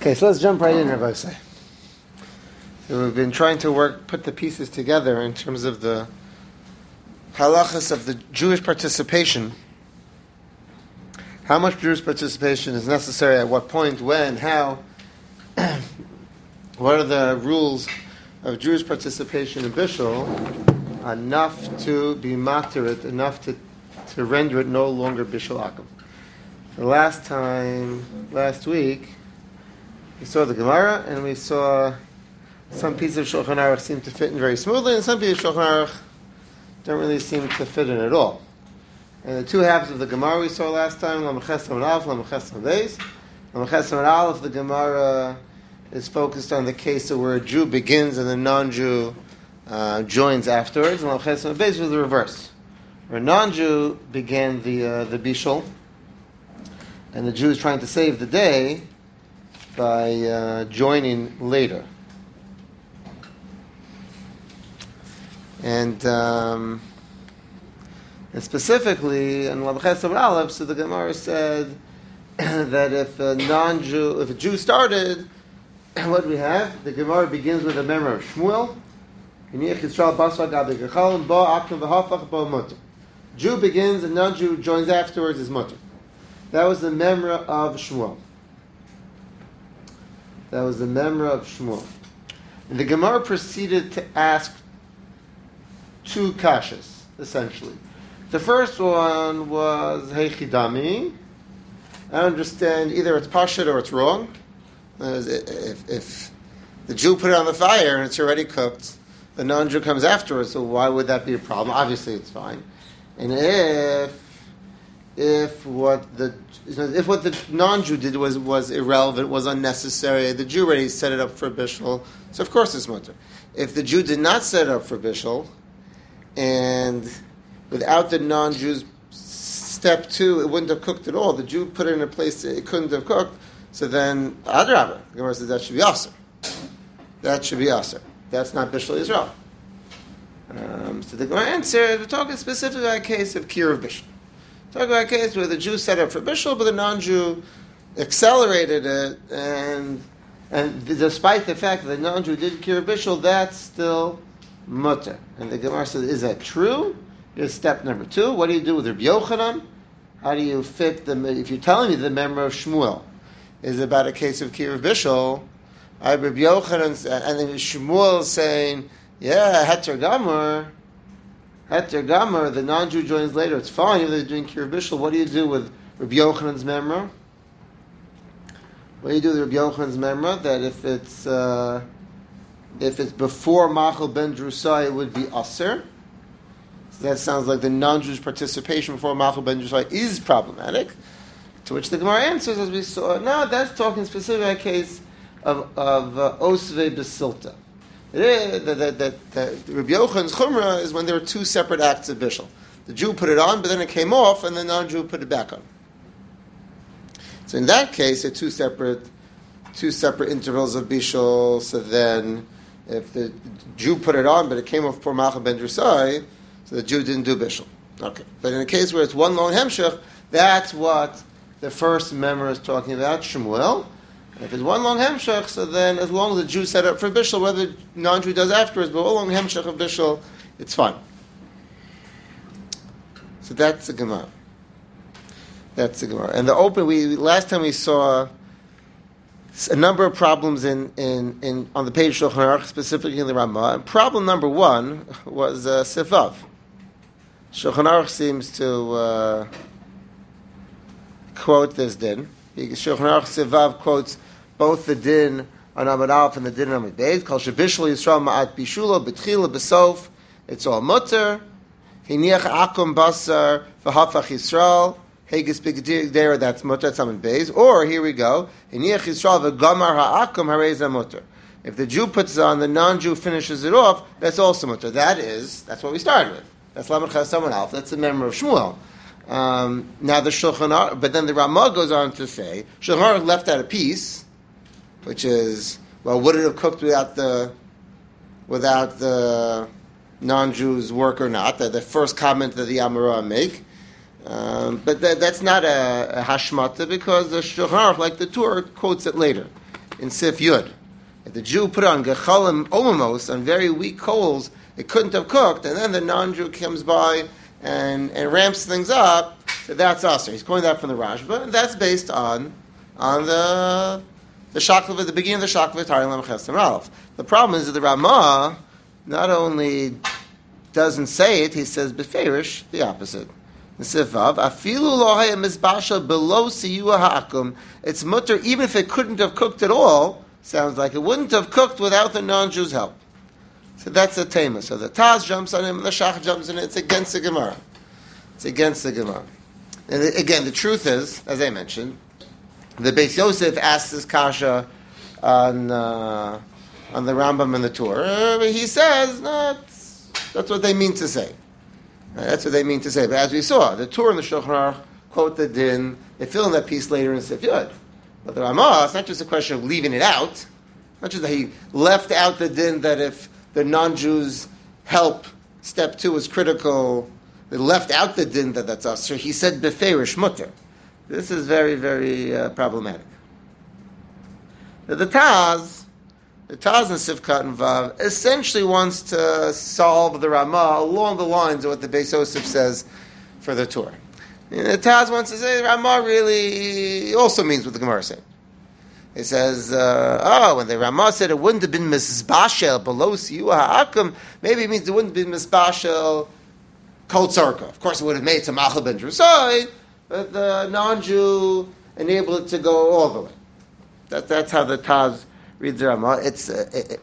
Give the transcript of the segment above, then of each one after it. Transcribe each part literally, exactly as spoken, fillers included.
Okay, so let's jump right in, Rabbi Say. So we've been trying to work, put the pieces together in terms of the halachas of the Jewish participation. How much Jewish participation is necessary, at what point, when, how. What are the rules of Jewish participation in Bishul? Enough to be materit, enough to, to render it no longer Bishul Akum. The last time, last week, we saw the Gemara, and we saw some pieces of Shulchan Aruch seem to fit in very smoothly, and some pieces of Shulchan Aruch don't really seem to fit in at all. And the two halves of the Gemara we saw last time, Lamachas Amud Aleph, Lamachas Amud Beis. Lamachas Amud Aleph, the Gemara is focused on the case of where a Jew begins and the non-Jew uh, joins afterwards. And Lamachas Amud Beis was the reverse, where a non-Jew began the uh, the bishul, and the Jew is trying to save the day by uh, joining later. And um, and specifically in Lamachas Amud Aleph, so the Gemara said that if a non-Jew, if a Jew started, what do we have? The Gemara begins with a memory of Shmuel. Jew begins and non-Jew joins afterwards is mutter. That was the memory of Shmuel. That was the memory of Shmuel. And the Gemara proceeded to ask two kashas, essentially. The first one was Heichidami. I understand either it's pashut or it's wrong. If, if the Jew put it on the fire and it's already cooked, the non-Jew comes afterwards, so why would that be a problem? Obviously it's fine. And if if what the if what the non-Jew did was, was irrelevant, was unnecessary, the Jew already set it up for bishul, so of course it's mutter. If the Jew did not set it up for bishul, and without the non-Jew's step two, it wouldn't have cooked at all. The Jew put it in a place that it couldn't have cooked, so then adrabah, the Gemara says that should be aser. That should be aser. That's not bishul Yisrael. Um, so the Gemara answered, we're talking specifically about a case of kir of bishul. Talking about a case where the Jew set up for bishul, but the non-Jew accelerated it, and and despite the fact that the non-Jew did kir of bishul, that's still mutter. And the Gemara says, is that true? Here's step number two. What do you do with Rabbi Yochanan? How do you fit the? If you're telling me the memory of Shmuel is about a case of kir of bishul, I Rabbi Yochanan, and then Shmuel saying, yeah, heter gamur, heter gamur, the non-Jew joins later, it's fine if they're doing kir of bishul. What do you do with Rabbi Yochanan's memory? What do you do with Rabbi Yochanan's memory? That if it's uh, if it's before Machal ben Drusai, it would be aser. So that sounds like the non-Jewish participation before Machal ben Drusai is problematic. To which the Gemara answers, as we saw, no, that's talking specifically about a case of of uh, Osve Basilta. That, that, that, that Rabbi Yochanan's chumrah is when there were two separate acts of bishul. The Jew put it on, but then it came off, and the non-Jew put it back on. So in that case, there are two separate, two separate intervals of bishul. So then, if the Jew put it on, but it came off before Machal ben Drusai, so the Jew didn't do bishul. Okay, but in a case where it's one long hemshech, that's what the first member is talking about, Shmuel. If it's one long hemshech, so then as long as the Jew set up for bishul, whether the non-Jew does afterwards, but one long hemshech of bishul, it's fine. So that's the Gemara. That's the Gemara. And the open, we last time we saw a number of problems in, in, in on the page Shulchan Aruch, specifically in the Ramah. And problem number one was uh, Sifav. Shulchan Aruch seems to uh, quote this din. Shulchan Aruch Sivav quotes both the din on Amud Aleph and the din on Amud Beis. Kol shebishul Yisrael ma'at bishula b'tchila b'sof. It's all mutter. Hiniach akum basar v'hafach Yisrael. Hegis b'gdera, that's mutter. That's Amud Beis. Or here we go. Hiniach Yisrael v'gamar ha'akum harei mutter. If the Jew puts it on, the non-Jew finishes it off. That's also mutter. That is, that's what we started with. That's Lamachas Amud Aleph. That's the memory of Shmuel. Um, now the Shulchan Aruch, but then the Ramah goes on to say Shulchan Aruch left out a piece, which is, well, would it have cooked without the without the non-Jew's work or not? The, the first comment that the Amarah make, um, but that, that's not a, a hashmata because the Shulchan Aruch, like the Torah, quotes it later. in Sif Yud. If the Jew put it on gechalim omamos, on very weak coals, it couldn't have cooked, and then the non-Jew comes by and, and ramps things up, so that's usher. He's calling that from the Rashba, and that's based on on the the shakla at the beginning of the shakla Tarim Lemchesem Ralph. The problem is that the Ramah not only doesn't say it, he says beferish the opposite. Sifav, afilu lo haya mizbashel below siyua ha'akum. It's mutter even if it couldn't have cooked at all. Sounds like it wouldn't have cooked without the non-Jew's help. So that's a tema. So the Taz jumps on him, and the Shach jumps on it. It's against the Gemara. It's against the Gemara. And again, the truth is, as I mentioned, the Beis Yosef asks this kasha on uh, on the Rambam and the Tur. Uh, he says no, that's, that's what they mean to say. Uh, that's what they mean to say. But as we saw, the Tur and the Shulchan Aruch quote the din. They fill in that piece later in Sif Yud. But the Ramah, it's not just a question of leaving it out. It's not just that he left out the din that if the non-Jews' help, step two, is critical, they left out the din that that's us. So he said beferish mutter. This is very, very uh, problematic. Now, the Taz, the Taz in Sifkat and Vav, essentially wants to solve the Ramah along the lines of what the Beis Yosef says for the Torah. And the Taz wants to say Ramah really also means what the Gemara is saying. It says, uh, oh, when the Ramah said it wouldn't have been misbashel below siyua ha'akum, maybe it means it wouldn't have been misbashel kol tzarka. Of course, it would have made tamachal ben drusai, but the non-Jew enabled it to go all the way. That, that's how the Taz reads the Ramah. It's uh, it,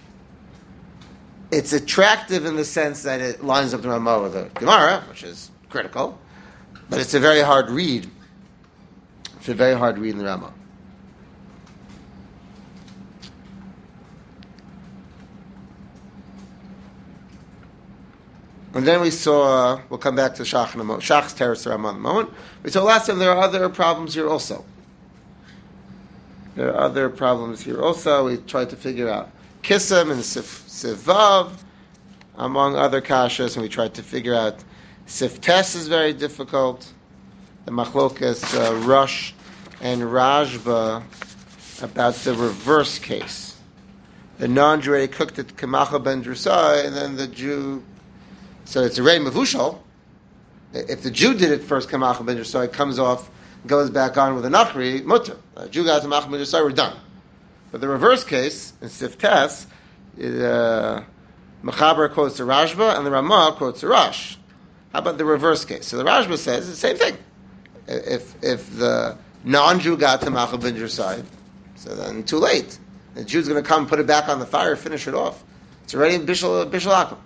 it's attractive in the sense that it lines up the Ramah with the Gemara, which is critical. But it's a very hard read. It's a very hard read in the Ramah. And then we saw, we'll come back to Shach in a moment, Shach's terrace Ramah in a moment. We saw last time there are other problems here also. There are other problems here also. We tried to figure out Kissim and Sif, Sivav, among other kashas, and we tried to figure out Sif Tes is very difficult. The Machlokas uh, Rush and Rajba about the reverse case. The non-Jew already cooked it Kamacha ben Drusai, and then the Jew. So it's already Mavushal. If the Jew did it first, Kamacha ben Drusai comes off, goes back on with a Nachri, Mutter. The Jew got Kamacha ben Drusai, we're done. But the reverse case, in Sif Tes, uh, Mechaber quotes the Rajba, and the Ramah quotes the Rush. How about the reverse case? So the Rajba says the same thing. If if the non-Jew got to Machal ben Drusai, so then too late. The Jew's going to come, put it back on the fire, finish it off. It's already Bishul Bishul Akum.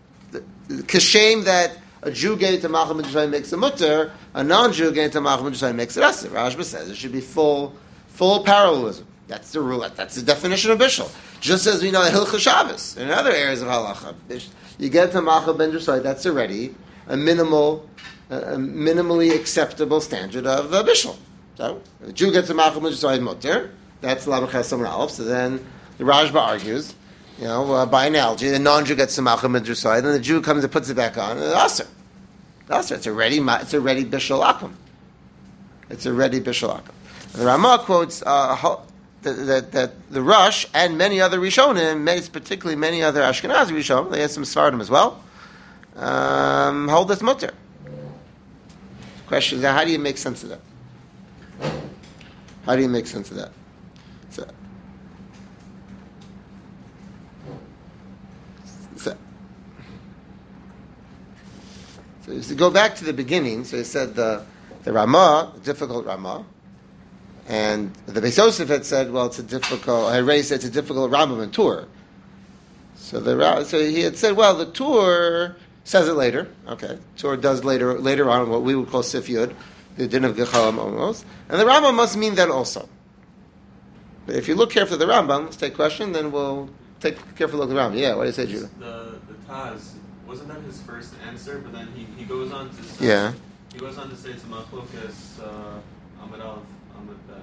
Kashem that a Jew gave to Machal ben Drusai makes a mutter, a non-Jew gave to Machal ben Drusai makes it asir. Rajba says it should be full full parallelism. That's the rule. That's the definition of Bishul. Just as we know the Hilchah Shabbos in other areas of halacha, you get to Machal ben Drusai, that's already a minimal, a minimally acceptable standard of uh, Bishul. So, if the Jew gets a Machal ben Drusai mutter, that's Lamach Chesam Ralph. So then the Rajba argues, you know, uh, by analogy, the non-Jew gets a Machal ben Drusai, then the Jew comes and puts it back on, and it's Aser. Aser. It's already, it's already Bishul Akum. It's already Bishul Akum. And the Ramah quotes uh, that, that, that the Rush and many other Rishonim, many, particularly many other Ashkenazi Rishonim, they had some Sfardim as well, um, hold this mutter. The question is, how do you make sense of that? How do you make sense of that? So, so, so if you go back to the beginning, so he said the the Ramah, difficult Ramah, and the Beis Yosef had said, well, it's a difficult. Harei said it's a difficult Rambam and Tur. So the so he had said, well, the Tur says it later. Okay, Tur does later later on what we would call Sif Yud, the din of Gechalam almost, and the Rambam must mean that also. But if you look carefully at the Rambam, let's take a question, then we'll take a careful look at the Rambam. Yeah, what do you say, Judah? The the Taz, wasn't that his first answer? But then he, he goes on to say, yeah. He goes on to say it's Machlokas uh, Amud Aleph Amud Bet.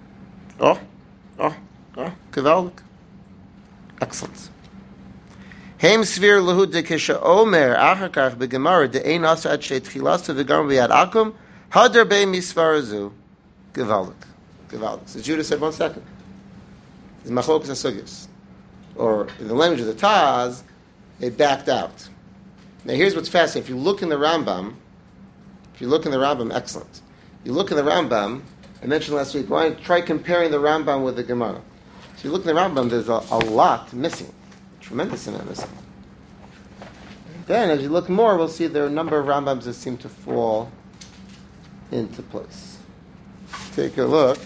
Oh, oh, oh, geweldig. Excellent. Heim svir lahu de kisha omer achar kach begemara de ein asa at sheit chilasu v'gam b'yad akum hadar be misvarazu. Gewaldik. Gewaldik. So Judah said, one second. It's machlokas asugis. Or in the language of the Taz, they backed out. Now here's what's fascinating. If you look in the Rambam, if you look in the Rambam, excellent. You look in the Rambam, I mentioned last week, why don't you try comparing the Rambam with the Gemara. So you look in the Rambam, there's a, a lot missing. A tremendous amount missing. Then as you look more, we'll see there are a number of Rambams that seem to fall into place. Take a look.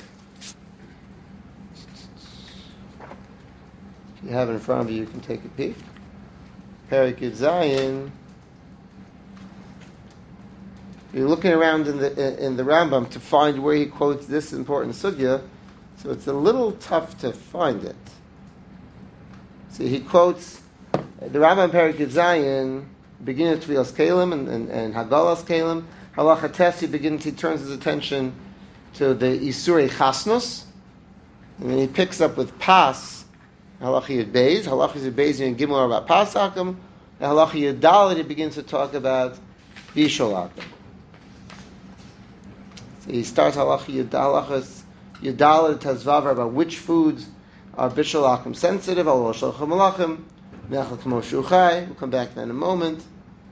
If you have it in front of you, you can take a peek. Perek Yud Zayin. You're looking around in the in the Rambam to find where he quotes this important sugya, so it's a little tough to find it. See, he quotes the Rambam Perek Yud Zayin, beginning of Tvilas Kalim and, and, and Hagalas Kalim. Halacha Tes, he begins, he turns his attention to the Isurei Chasnus, and then he picks up with Pas, Halacha Yud Beis, Halacha Yud Beis and Gimel are about Pas Akum, and Halacha Yud Dalet, he begins to talk about Bishol Akum. So he starts Halacha Yud Halachas Yud Dalet Tazvav about which foods are Bishol Akum sensitive, Al Shulchan Malachim, Mechel Kmo Shuchai, we'll come back to that in a moment.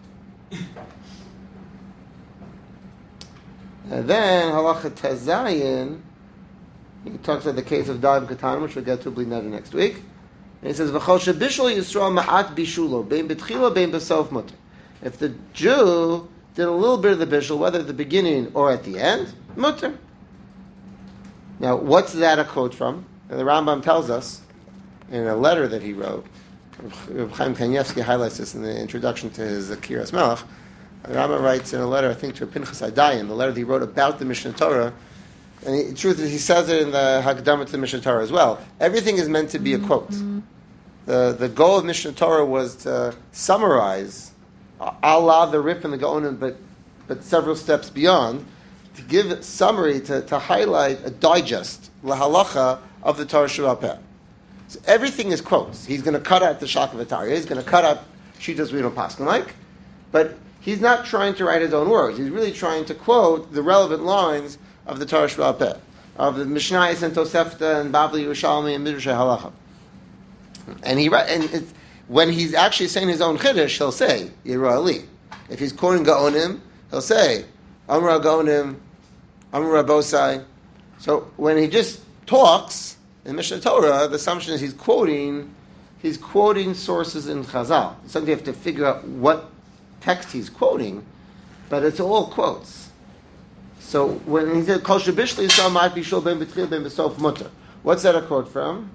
And then Halacha Tezayin, he talks about the case of Daim Katan, which we'll get to Bli Neder next week. And he says, V'chol shebishul Yisrael ma'at bishulo, bein betchila, bein besof mutter. If the Jew did a little bit of the bishul, whether at the beginning or at the end, mutter. Now, what's that a quote from? And the Rambam tells us, in a letter that he wrote, Reb Chaim Kanievsky highlights this in the introduction to his Akiras Melech. The Rambam writes in a letter, I think, to Pinchas Adayin, the letter that he wrote about the Mishnah Torah, and he, the truth is, he says it in the Hakdamah to the Mishnah Torah as well. Everything is meant to be a quote. The the goal of Mishnah Torah was to summarize, a la the Rif and the Gaonim, but but several steps beyond, to give a summary, to, to highlight a digest, la halacha, of the Torah Sheba'al Peh. So everything is quotes. He's going to cut out the Shakavatari, he's going to cut out Shitas we don't paskin like, but he's not trying to write his own words. He's really trying to quote the relevant lines of the Torah Sheba'al Peh, of the Mishnayos and Tosefta and Bavli Yerushalmi and Midrash Halacha. And he and it's, when he's actually saying his own chiddush, he'll say Yirah Ali. If he's quoting Gaonim, he'll say Amra Gaonim, Amra Bosai. So when he just talks in Mishnah Torah, the assumption is he's quoting he's quoting sources in Chazal. Sometimes you have to figure out what text he's quoting, but it's all quotes. So when he said Kol Shebishli Yisrael Ma'at Bishul Ben B'Tchil Ben B'Sof Mutter, what's that a quote from?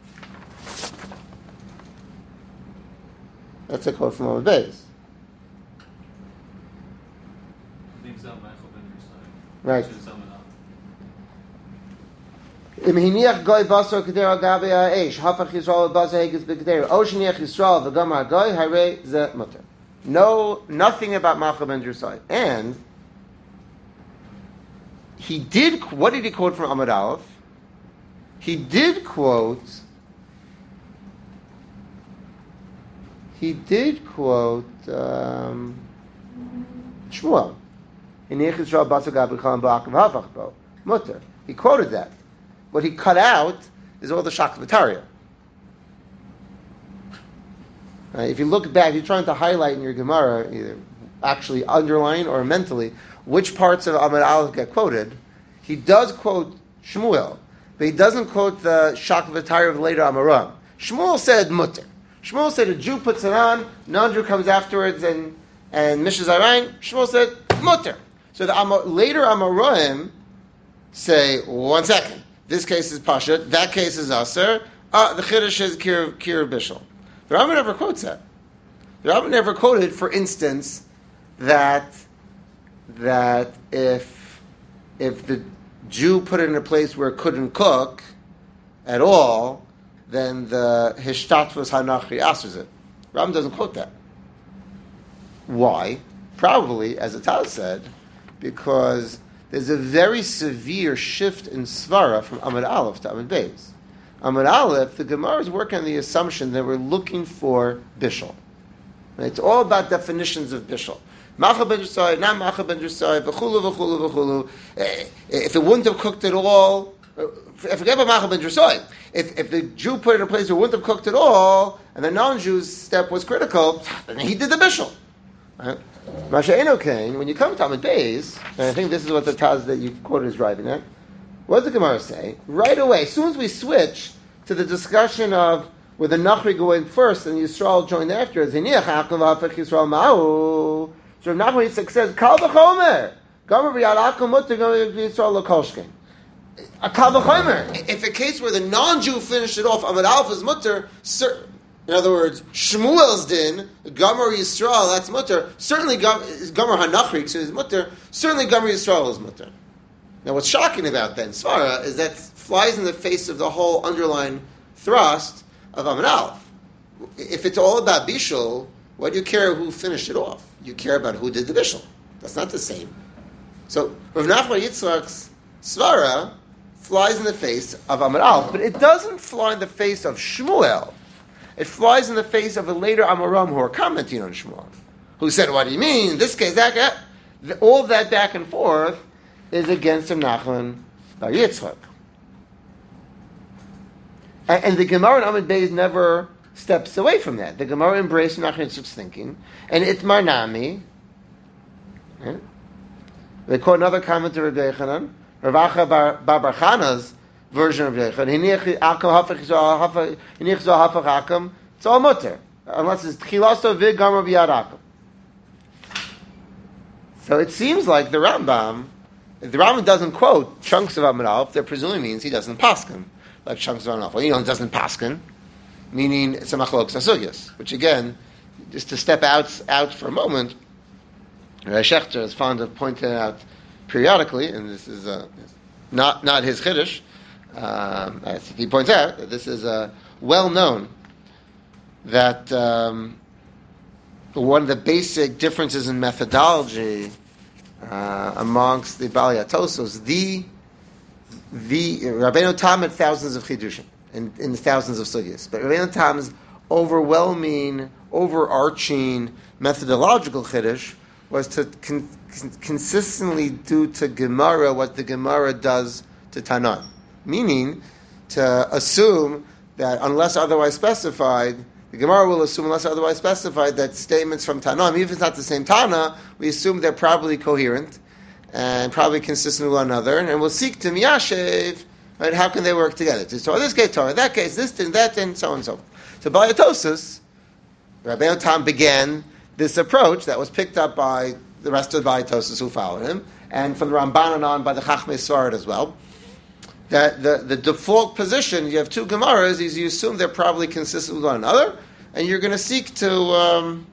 That's a quote from Amud Beis. Right. Im hiniach goy basar keder agabe ha'esh hafach Yisrael basar heges b'keder o sheniach Yisrael v'gamar goy harei ze mutter. No, nothing about Malcha ben Drusai. And he did, what did he quote from Amud Aleph? He did quote, he did quote um, Shmuel. Mutter. He quoted that. What he cut out is all the Shakavatariya. Uh, if you look back, you're trying to highlight in your Gemara, either actually underline or mentally, which parts of Amud Aleph get quoted. He does quote Shmuel, but he doesn't quote the Shakavatariya of later Amoram. Shmuel said mutter. Shmuel said a Jew puts it on, non-Jew comes afterwards and and Mishnah Zarayin. Shmuel said mutter. So the Amor, later Amoraim say, one second, this case is Pashat, that case is Aser, uh, the Chiddush is Kir, Kir Bishul. The Rambam never quotes that. The Rambam never quoted, for instance, that that if if the Jew put it in a place where it couldn't cook at all, then the Hishtatvus Hanachri answers it. Rambam doesn't quote that. Why? Probably, as Atal said, because there's a very severe shift in Svara from Amud Aleph to Amud Beis. Amud Aleph, the Gemara is working on the assumption that we're looking for bishul. It's all about definitions of bishul. Macha ben Drusai, not Macha ben Drusai, v'chulu, v'chulu, v'chulu. If it wouldn't have cooked at all, forget about Macha ben Drusai. If, if the Jew put it in a place where it wouldn't have cooked at all, and the non-Jew's step was critical, then he did the bishul. Right? Masha'eno Kain, when you come to Amud Beis, and I think this is what the Taz that you quoted is driving at, what does the Gemara say? Right away, as soon as we switch to the discussion of where the Nachri go in first and Yisrael joined after, Ziniach Akav Hafech Yisrael Ma'u. So Nachri says, Kal v'chomer, Gomer b'yad Akav Mutter, Gomer b'Yisrael L'kolshkein. A Kal v'chomer. If a case where the non-Jew finished it off, Amud Aleph is Mutter, in other words, Shmuel's din, Gomer Yisrael, that's Mutter, certainly Gomer HaNachri, so is Mutter, certainly Gomer Yisrael is Mutter. Now, what's shocking about that in Svara is that flies in the face of the whole underlying thrust of Amud Aleph. If it's all about bishul, why do you care who finished it off? You care about who did the bishul. That's not the same. So, Rav Nachman Yitzchak's Svara flies in the face of Amud Aleph, but it doesn't fly in the face of Shmuel. It flies in the face of a later Amoram who are commenting on Shmuel, who said, what do you mean? This case, that, that. All that back and forth is against Rav Nachman Bar Yitzchak. And, and the Gemara in Amud Beis never steps away from that. The Gemara embraced Rav Nachman Yitzchak's thinking, and it's Marnami. Right? They quote another comment of Rabbi Yechanan, Rav Acha Bar, Bar Bar Chana's version of Yechanan. Hiniach Akam Hafech Hiniach Zoh Hafech Akam. It's all mutter, unless it's Tchilaso Vig Gomer B'Yad Akam. So it seems like the Rambam. If the Rambam doesn't quote chunks of Amud Aleph, that presumably means he doesn't paskin like chunks of Amud Aleph. Well, you know, he doesn't paskin, meaning it's a machlok sasugyas. Which again, just to step out out for a moment, Rabbi Shechter is fond of pointing out periodically, and this is uh, not not his chiddush. Um, as he points out, that this is uh, well known that um, one of the basic differences in methodology Uh, amongst the Baalei Tosos, the the Rabbeinu Tam had thousands of chidushim in, in thousands of sugyas, but Rabbeinu Tam's overwhelming, overarching methodological chiddush was to con- consistently do to Gemara what the Gemara does to Tanan, meaning to assume that unless otherwise specified, the Gemara will assume, unless otherwise specified, that statements from Tana, even if it's not the same Tana, we assume they're probably coherent and probably consistent with one another, and we'll seek to miyashev, right? How can they work together? So in this case, Torah, in that case, this thing, that thing, so on and so forth. So Baalei Tosos, Rabbeinu Tam began this approach that was picked up by the rest of the Baalei Tosos who followed him, and from the Ramban and on by the Chachmei Svarad as well. That the, the default position, you have two Gemaras, is you assume they're probably consistent with one another, and you're going to seek to um,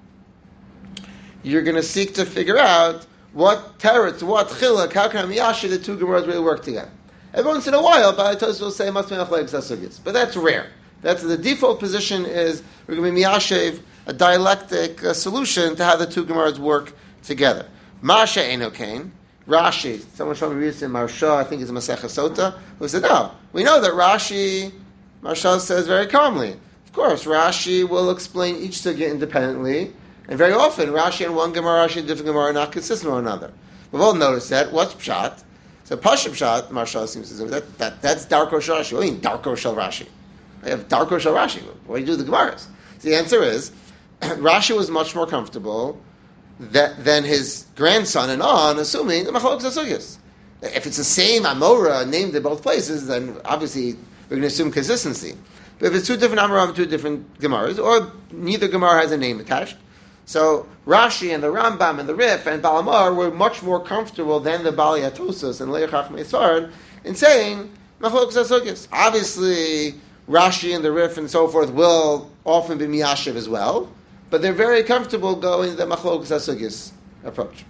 you're going to seek to figure out what teretz, what chiluk, how can Miyashi the two Gemaras really work together. Every once in a while, Baalei Tosos will say must be machlokes sasugyas, but that's rare. That's the default position is we're going to be miyashev a dialectic uh, solution to how the two Gemaras work together. Masha Enokain. Rashi, someone showed me recently, Marsha, I think it's Masechah Sota, who said, no, we know that Rashi, Marsha says very calmly, of course, Rashi will explain each sugya independently, and very often Rashi and one Gemara, Rashi and different Gemara are not consistent with one another. We've all noticed that. What's Pshat? So Pasha Pshat, Marsha seems to say, that, that, that's Darko Shel Rashi. What do you mean Darko Shel Rashi? I have Darko Shel Rashi. What do you do with the Gemaras? So the answer is, Rashi was much more comfortable that than his grandson and on, assuming the machlokes asugyas. If it's the same Amora named in both places, then obviously we're going to assume consistency. But if it's two different Amoram, two different Gemaras, or neither Gemara has a name attached, so Rashi and the Rambam and the Rif and Balamar were much more comfortable than the Baalei Tosos and Leich Chachmei Svarad in saying machlokes asugyas. Obviously, Rashi and the Rif and so forth will often be miyashiv as well, but they're very comfortable going the machlokes asugyas approach.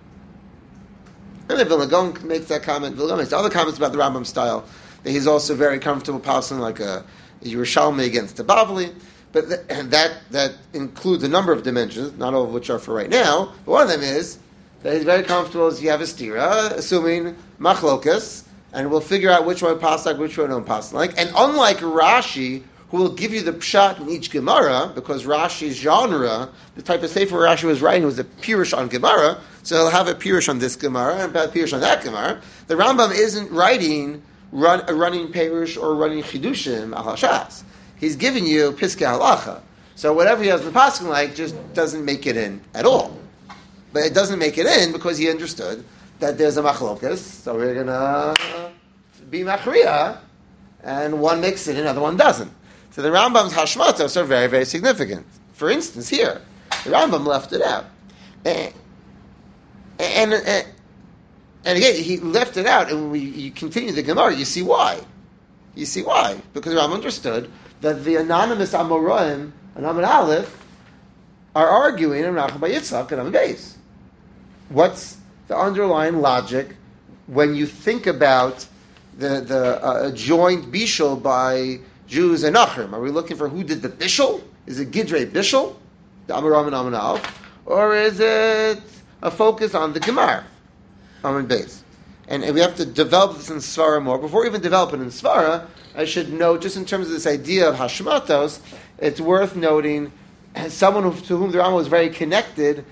And the Vilna Gaon makes that comment. Vilna Gaon makes other comments about the Rambam style, that he's also very comfortable passing like a, a Yerushalmi against the Bavli, but th- and that that includes a number of dimensions, not all of which are for right now, but one of them is that he's very comfortable as you have a stira, assuming machlokas, and we'll figure out which one pasuk, which one don't pasuk. Like, and unlike Rashi, who will give you the pshat in each Gemara, because Rashi's genre, the type of sefer Rashi was writing was a pirush on Gemara, so he'll have a pirush on this Gemara and a pirush on that Gemara. The Rambam isn't writing run, a running pirush or running chidushim al hashas. He's giving you piskei halacha. So whatever he has in the pasuk like just doesn't make it in at all. But it doesn't make it in because he understood that there's a machlokas, so we're gonna be machriya, and one makes it, another one doesn't. So the Rambam's hashmatos are very, very significant. For instance, here, the Rambam left it out. And, and, and, and again, he left it out, and when we, you continue the Gemara, you see why. You see why. Because the Rambam understood that the anonymous Amoraim and Amud Aleph are arguing in Rachel by Yitzchak and Amud Beis. What's the underlying logic when you think about the, the uh, joint bishul by Jews and Nachrim? Are we looking for who did the bishul? Is it Gidrei bishul, the Amoram and Amud Aleph, or is it a focus on the Gemara, Amud Beis? And, and we have to develop this in Svara more. Before we even develop it in Svara, I should note, just in terms of this idea of Hashmatos, it's worth noting, as someone who, to whom the Rambam was very connected,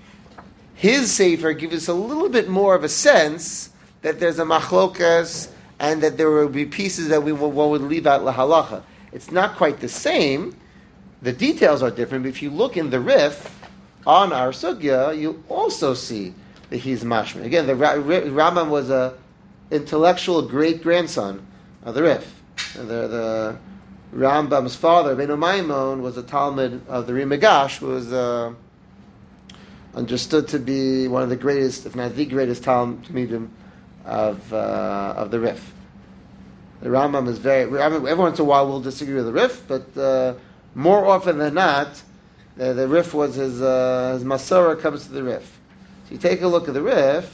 his Sefer gives us a little bit more of a sense that there's a machlokas and that there will be pieces that we will, one would leave out lahalacha. It's not quite the same. The details are different, but if you look in the Rif on our sugya, you also see that he's mashman. Again, the Rambam was a intellectual great grandson of the Rif. The, the Rambam's father, Beno Maimon, was a Talmud of the Rimagash, who was uh, understood to be one of the greatest, if not the greatest Talmudim of uh, of the Rif. The Rambam is very. Every once in a while we'll disagree with the Rif, but uh, more often than not, uh, the Rif was his uh, his Masorah comes to the Rif. So you take a look at the Rif.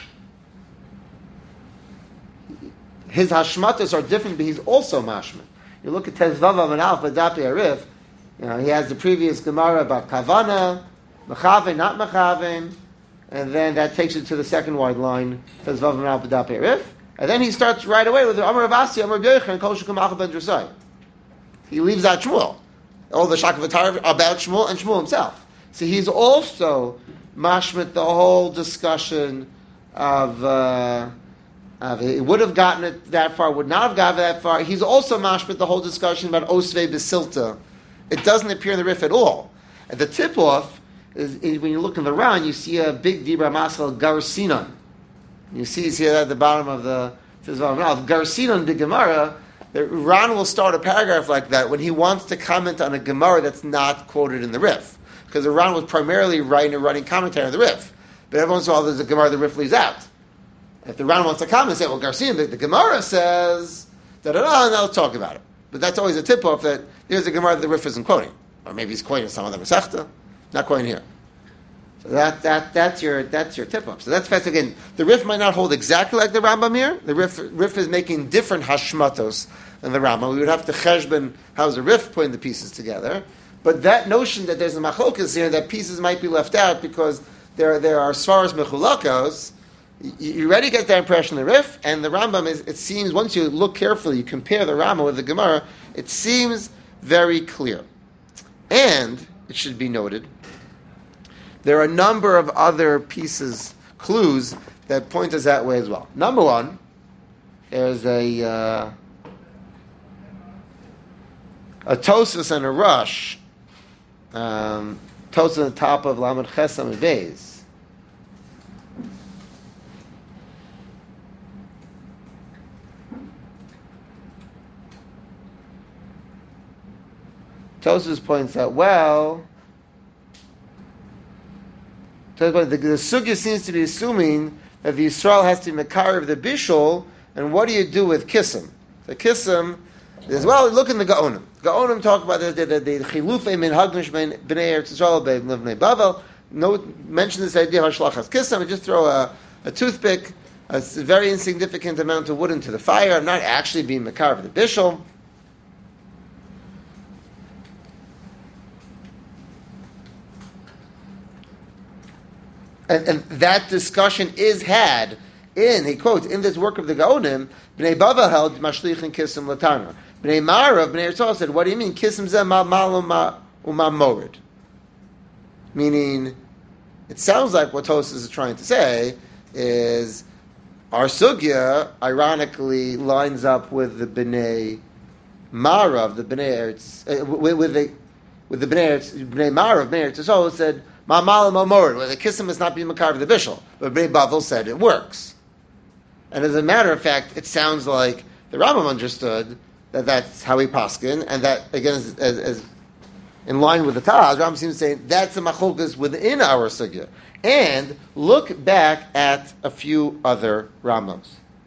His hashmatos are different, but he's also mashman. You look at Tezvav and Alpha Dapi Arif. You know, he has the previous Gemara about Kavana, Mechaven, not Mechaven, and then that takes you to the second wide line, Tezvav and Alpha Dapi Arif. And then he starts right away with the Amar Avasi, Amar B'Yochanan, Kol Shekum Acha Ben Drusai. He leaves out Shmuel. All the Shakavatar about Shmuel and Shmuel himself. So he's also mashmit the whole discussion of. Uh, Uh, he would have gotten it that far, would not have gotten that far. He's also mashmit the whole discussion about Osvei Basilta. It doesn't appear in the Rif at all. And the tip-off is, is when you look in the round, you see a big Dibra Masal Garsinon. You see it's here at the bottom of the Garsinon de Gemara. The Ran will start a paragraph like that when he wants to comment on a Gemara that's not quoted in the Rif. Because the Ran was primarily writing a running commentary on the Rif. But every once in a while there's a Gemara the Rif leaves out. If the Ran wants to comment and say, well, Garcia, the, the Gemara says, da-da-da, and they'll talk about it. But that's always a tip-off that there's a Gemara that the Rif isn't quoting. Or maybe he's quoting some other Masechta, not quoting here. So that, that, that's your, that's your tip-off. So that's fast. Again, the Rif might not hold exactly like the Rambam here. The Rif, Rif is making different hashmatos than the Rambam. We would have to cheshbon how's the Rif putting the pieces together. But that notion that there's a machlokas here, that pieces might be left out because there, there are svaras mechulakos, you already get that impression in the Rif, and the Rambam is, it seems, once you look carefully, you compare the Rambam with the Gemara, it seems very clear. And, it should be noted, there are a number of other pieces, clues, that point us that way as well. Number one, there's a uh, a Tosfos and a Rush, um, Tosfos on the top of Lamed Chesam and Beis. Tosfos points out, well, the, the sugya seems to be assuming that the Yisrael has to be Makar of the Bishul, and what do you do with Kissim? The Kissim, as well, look in the Gaonim. Gaonim talk about the Chilufei min Hagnish b'nei Eretz Yisrael b'nei Bavel. No, mention this idea of Hashlachas Kissim, and just throw a, a toothpick, a very insignificant amount of wood into the fire, not actually being Makar of the Bishul. And, and that discussion is had In, he quotes, in this work of the Gaonim, Bnei Bava held Mashlich and Kissim Latana. Bnei Marav, Bnei Eretz said, what do you mean? Kissim zeh ma mal uma morid. Meaning, it sounds like what Tosfos is trying to say is our sugya ironically lines up with the Bnei Marav, the Bnei Eretz, uh, with, with the with the Bnei Eretz, Bnei Marav, Bnei Eretz Yisrael said ma mal uma morid, where the kissim is not being makar of the bishul, but Bnei Bavel said it works. And as a matter of fact, it sounds like the Rambam understood that that's how he paskin, and that again is, is, is in line with the Taz. Rambam seems to say that's the machlokes within our sugya. And look back at a few other Rambams.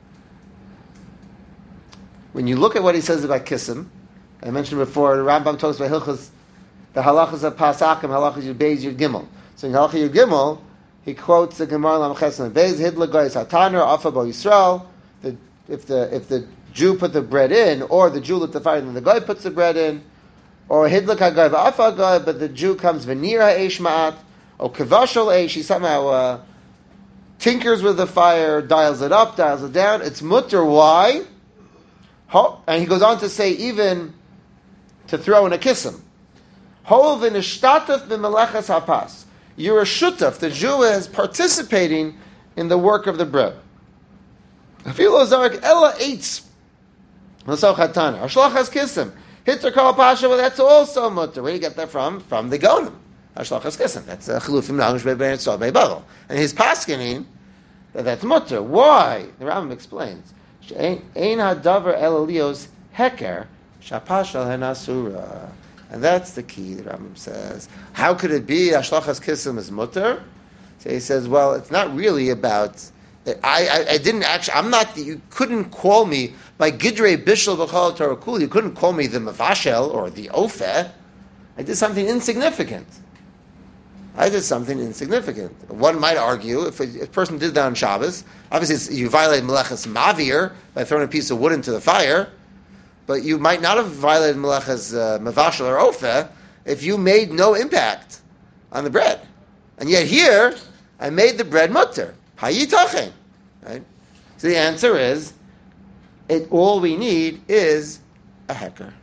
When you look at what he says about kissim, I mentioned before, the Rambam talks about hilchos, the halachas of pasakim, halachas yud beis yud gimel. So in halachas yud gimel, he quotes the Gemara Lam Chesed Beis Hidla Goyis Hataner Afa Bo Yisrael. The if the if the Jew put the bread in, or the Jew lit the fire, and the guy puts the bread in, or Hidla Kagay Afa Goy, but the Jew comes Venira Eish Ma'at, or Kavashal Eish. He somehow uh, tinkers with the fire, dials it up, dials it down. It's mutter. Why? And he goes on to say even to throw in a kissim. Hol v'nishtatef b'melechas hapas. You're a shutaf. The Jew is participating in the work of the bread. Afilo zarek ela eitz. L'soch hatana. Hashlachas kissim. Hitzer kol pasha. Well, that's also mutter. Where do you get that from? From the Gonim. Hashlachas kissim. That's a chilufim nagush be'bein tzol be'bagel. And he's paskening that that's mutter. Why? The Rambam explains. Ein hadavar el elios heker shapashal henasura. And that's the key, the Rambam says. How could it be Ashlachas Kissim is mutter? So he says, well, it's not really about... I, I, I didn't actually... I'm not... You couldn't call me by Gidrei Bishel V'chol Torah Kul. You couldn't call me the Mavashel or the Ofeh. I did something insignificant. I did something insignificant. One might argue, if a, if a person did that on Shabbos, obviously it's, you violate Melechas Mavir by throwing a piece of wood into the fire, but you might not have violated Melechas uh, Mavashel or Ofeh if you made no impact on the bread. And yet here, I made the bread mutter. Hayitachen. Right? So the answer is, it, all we need is a heker.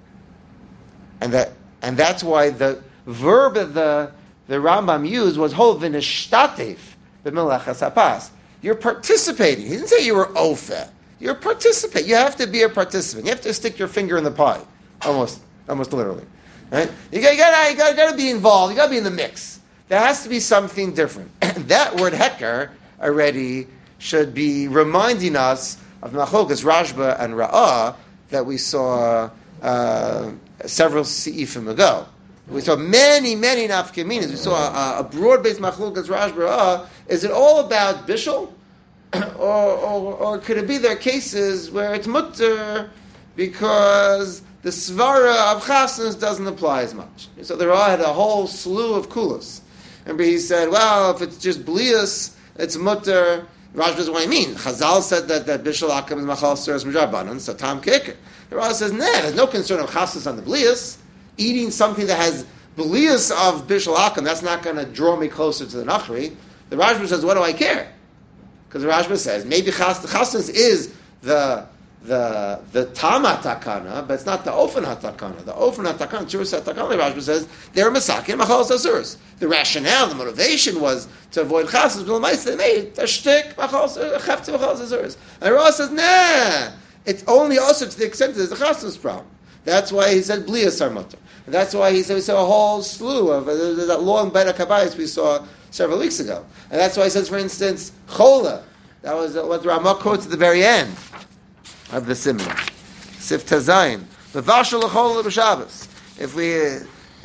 And that, and that's why the verb of the the Rambam used was hol v'nishtatev b'melechas hapas. You're participating. He didn't say you were ofeh. You're participating. You have to be a participant. You have to stick your finger in the pie, almost, almost literally. Right? You got, you got, you got, you got to be involved. You got to be in the mix. There has to be something different. That word heker already should be reminding us of Machokas, Rashba, and Ra'ah that we saw uh, several seifim ago. We saw many, many nafkaminas. We saw a, a broad-based machlokas Rashba Ra'ah. Is it all about bishul? or, or, or could it be there cases where it's mutter because the svara of chasnas doesn't apply as much? So the Ra'ah had a whole slew of kulas. Remember he said, well, if it's just blias, it's mutter. Rashba doesn't what I mean. Chazal said that, that bishul akam is machal suras midrabanan, so tam kicker. The Ra'ah says, nah, there's no concern of chasnas on the blias. Eating something that has blias of bishul akam, that's not going to draw me closer to the nachri. The Rashba says, what do I care? Because the Rashba says, maybe chas, the chasnas is the the the tama takana, but it's not the ofen hatakana. The ofen hatakana, churus hatakana, the Rashba says, they're masakin, machal sasuras. The rationale, the motivation was to avoid chasnas, but they made a shtick, machal chefti machal sasuras. And the Rashba says, nah, it's only also to the extent that there's a chasnas problem. That's why he said blias are mutter. And that's why he said we saw a whole slew of uh, that long beta kabayis we saw several weeks ago. And that's why he says, for instance, chola. That was uh, what Ramah quotes at the very end of the simon. Sif tazayin. The vashal chola b'Shabbos. If we uh,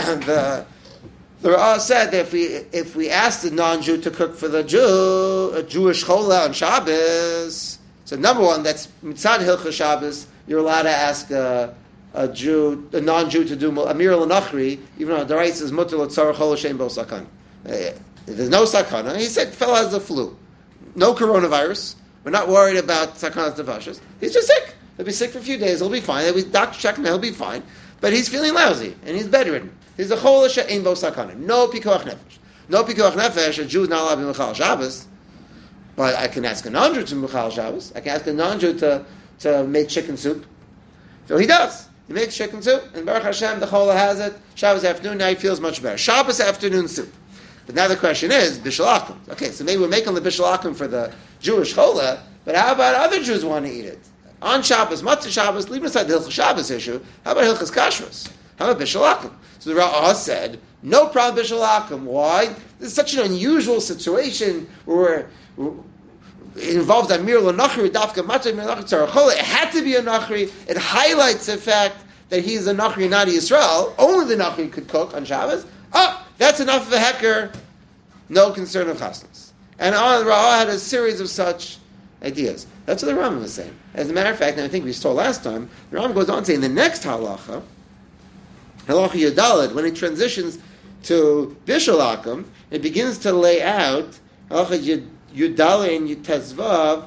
the the Ra'ah said that if we if we asked the non-Jew to cook for the Jew a Jewish chola on Shabbos, so number one, that's mitzad hilchah Shabbos. You're allowed to ask. Uh, A Jew, a non-Jew, to do Amir al-Nachri, even though the right says mutter l'tzar chol shem bo sakana. There's no sakana. He said, fellow has the flu, no coronavirus. We're not worried about sakanas nefashos. He's just sick. He'll be sick for a few days. He'll be fine. He'll be doctor checking. He'll be fine. But he's feeling lousy and he's bedridden. He's a chol shem bo sakana. No pikuach nefesh. No pikuach nefesh. A Jew is not allowed to be mechal Shabbos. But I can ask a non-Jew to Mechal Shabbos. I can ask a non-Jew to, to make chicken soup. So he does. He makes chicken soup, and Baruch Hashem, the Chola has it. Shabbos afternoon, now he feels much better. Shabbos afternoon soup. But now the question is, Bishul Akum. Okay, so maybe we're making the Bishul Akum for the Jewish Chola, but how about other Jews want to eat it? On Shabbos, Matzah Shabbos, leaving aside the Hilchas Shabbos issue, how about Hilchas Kashrus? How about Bishul Akum? So the Ra'ah said, no problem Bishul Akum. Why? This is such an unusual situation where it involves Amir L'Nachri, Dafka Matzah, Amir L'Nachri, Tzarach Chola. It had to be a Nachri. It highlights the fact that he's a Nachri, not a Yisrael. Only the Nachri could cook on Shabbos. Oh, that's enough of a hecker. No concern of chasnas. And on Ra'ah had a series of such ideas. That's what the Rambam is saying. As a matter of fact, and I think we saw last time, the Rambam goes on saying the next halacha, halacha Yudalid, when it transitions to Bishul Akum, it begins to lay out halacha Yudalid and Yutezvav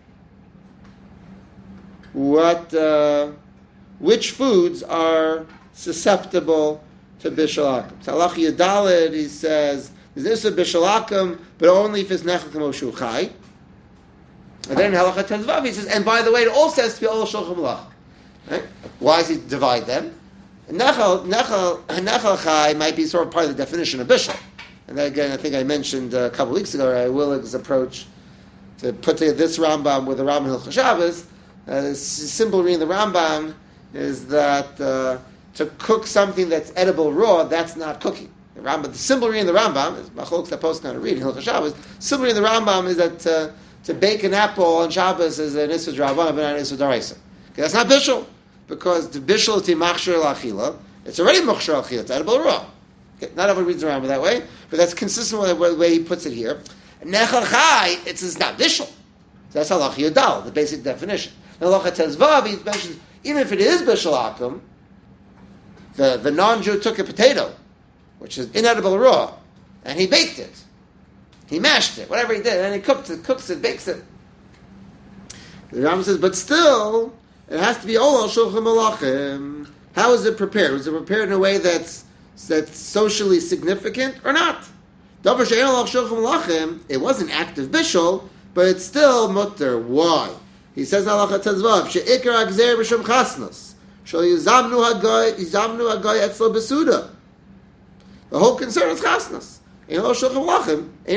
what, uh, which foods are susceptible to Bishul Akum. So halacha Yudalid, he says, there's this a Bishul Akum, but only if it's Nechel K'mo Shu Chai. And then halacha Tezvav, he says, and by the way, it also has to be all Shulchan Malach. Right? Why does he divide them? Nechel, Nechel, Nechel Chai might be sort of part of the definition of Bishul. And then again, I think I mentioned a couple of weeks ago, Rabbi Willig's approach to put together this Rambam with the Rambam Hilchos Shabbos. Uh, the simple reading of the Rambam is that uh, to cook something that's edible raw, that's not cooking. The Rambam, the simple reading of the Rambam is Machlokes that post not read Hilchos Shabbos. Simple reading of the Rambam is that uh, to bake an apple on Shabbos is an Issur D'Rabbanan, but not an Issur D'Oraisa. Okay, that's not Bishul, because the Bishul is Machshir L'Achila. It's already Machshir L'Achila. It's edible raw. Okay, not everyone reads the Rambam that way, but that's consistent with the way he puts it here. Nechel Chai, it's, it's not Bishul. So that's halacha Yudal, the basic definition. Now halacha Tezvav, he mentions even if it is Bishul Akum, the, the non-Jew took a potato, which is inedible raw, and he baked it. He mashed it, whatever he did, and he cooked it, cooks it, bakes it. The Rambam says, but still, it has to be all shulchan malachim. How is it prepared? Was it prepared in a way that's that's socially significant or not? Davar she'ein al shulchan malachim. It wasn't active bishul, but it's still mutter. Why? He says halacha tezvav she'ikar agzer b'shem chasnos shel yizamnu hagoy yizamnu hagoy etzlo besuda. The whole concern is chasnos. It's all about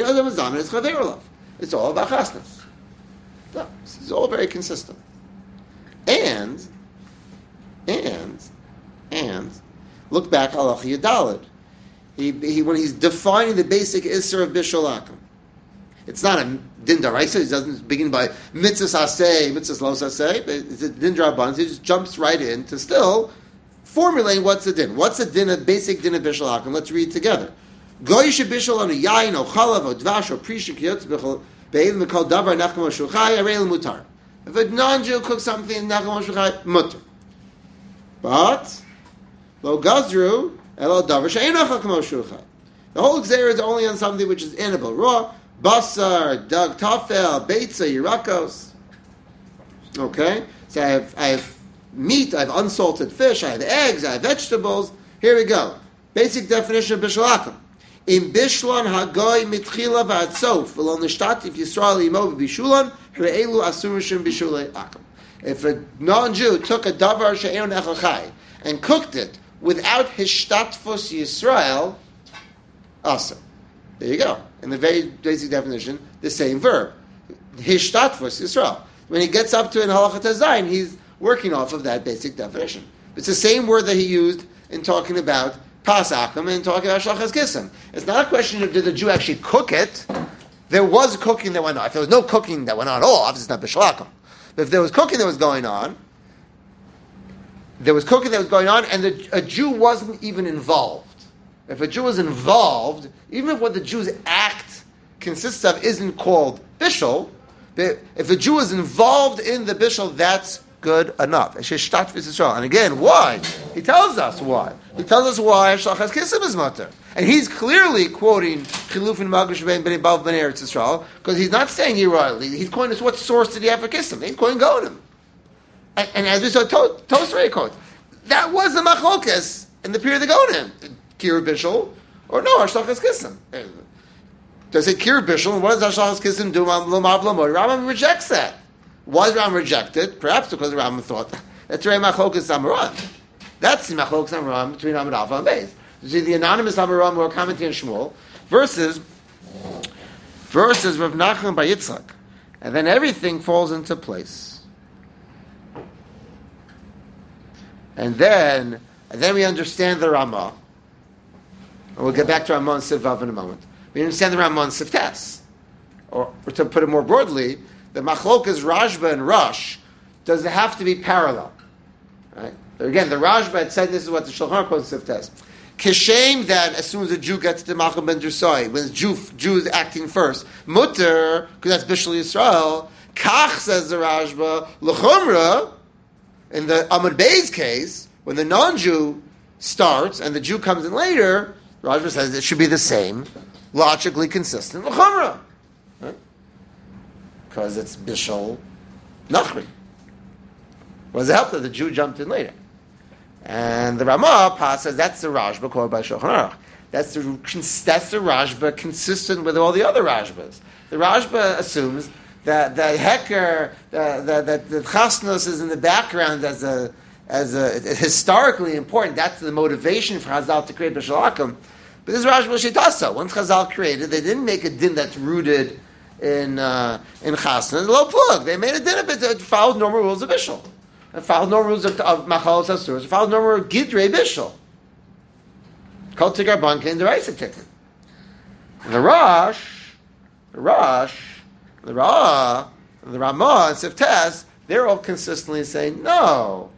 chasnas. No, this is all very consistent. And, and, and, look back, halacha Yudalid. He, he, when he's defining the basic Isser of Bishul Akum, it's not a din d'oraisa. He doesn't begin by mitzvahs aseh, mitzvahs los aseh. It's a din d'rabbanan. He just jumps right in to still formulate what's the din. What's the din, a basic din of Bishul Akum? Let's read together. Goy shebishul anu yain o chalav o dvash o prish kiyotz b'chol be'elim mikol davar nachem o shuchai areil mutar. If a non-Jew cooks something nachem o shuchai, mutar. But lo gazru elo davar she'ein nachem o shuchai. The whole gzeira is only on something which is edible, raw, basar, dag tafel, beitza, yirakos. Okay, so I have I have meat, I have unsalted fish, I have eggs, I have vegetables. Here we go. Basic definition of Bishul Akum. In Bishlon Hagoy Mitchila V'Atzof V'lo Nishtatif Yisrael Imo B'Bishulan Hre'elu Asurishim Bishulei Akum. If a non-Jew took a davar she'ein nechel chai and cooked it without hishtatfus Yisrael, asur. There you go. In the very basic definition, the same verb. Hishtatfus Yisrael. When he gets up to an halacha tazayin, he's working off of that basic definition. It's the same word that he used in talking about Pasakim and talking about Shlachas Kissim. It's not a question of did the Jew actually cook it. There was cooking that went on. If there was no cooking that went on at all, obviously it's not Bishul Akum. But if there was cooking that was going on, there was cooking that was going on, and the, a Jew wasn't even involved. If a Jew was involved, even if what the Jew's act consists of isn't called Bishul, but if a Jew is involved in the Bishul, that's good enough. And again, why? He tells us why. He tells us why Shlachas Kissim is mutter. And he's clearly quoting Chilufin Magrish Ben Ben Bav Ben Eretz Yisrael, because he's not saying here royally. He's quoting us what source did he have for Kissim? He's quoting Gonim. And, and as we saw, to, Tosrei quotes, that was the Machlokes in the period of the Gonim. Kira Bishul, or no, Shlachas Kissim. Does it cure bishul? And what does Hashlachas Kissim do? Rambam rejects that. Why does Rambam reject it? Perhaps because Rambam thought that's Rei Machlokas Amaran. That's the Machlokas Amaran between Amud Alpha and Beis. You see, the anonymous Amaran were commenting on Shmuel versus versus Rav Nachman by Yitzchak, and then everything falls into place. And then, and then we understand the Ramah. And we'll get back to Ramah and Sivav in a moment. We understand the Ramah and Siftes. Or, or to put it more broadly, the Machlokas Rashba and Rosh does it have to be parallel. Right? Again, the Rashba had said this is what the Shulchan Aruch quotes Siftes. Kishem that as soon as a Jew gets to Malcham ben Drusai, when the Jew, Jew is acting first, Mutter, because that's Bishul Yisrael, Kach says the Rashba, L'chumra, in the Amud Bey's case, when the non-Jew starts and the Jew comes in later, Rashba says it should be the same, logically consistent, L'chumra. Right? Because it's Bishul Nachri. What does it help that the Jew jumped in later? And the Ramah Pas says that's the Rashba called by Shulchan Aruch. That's the that's the Rashba consistent with all the other Rashbas. The Rashba assumes that the Heker, that the, the, the Chasnos is in the background as a as a historically important. That's the motivation for Chazal to create Bishul Akum. But this Rashba Shitasa. Once Chazal created, they didn't make a din that's rooted in uh, in Chasnos. Low plug. They made a din of it that followed normal rules of Bishul. And followed normal rules of, of Machalos Asuros. Followed normal rules of Gidrei Bishul. Kol Tigar Banka and the Raisa Tikkun. The Rosh, the Rosh, the Ra, the Ramah, and Siftes, they're all consistently saying, no,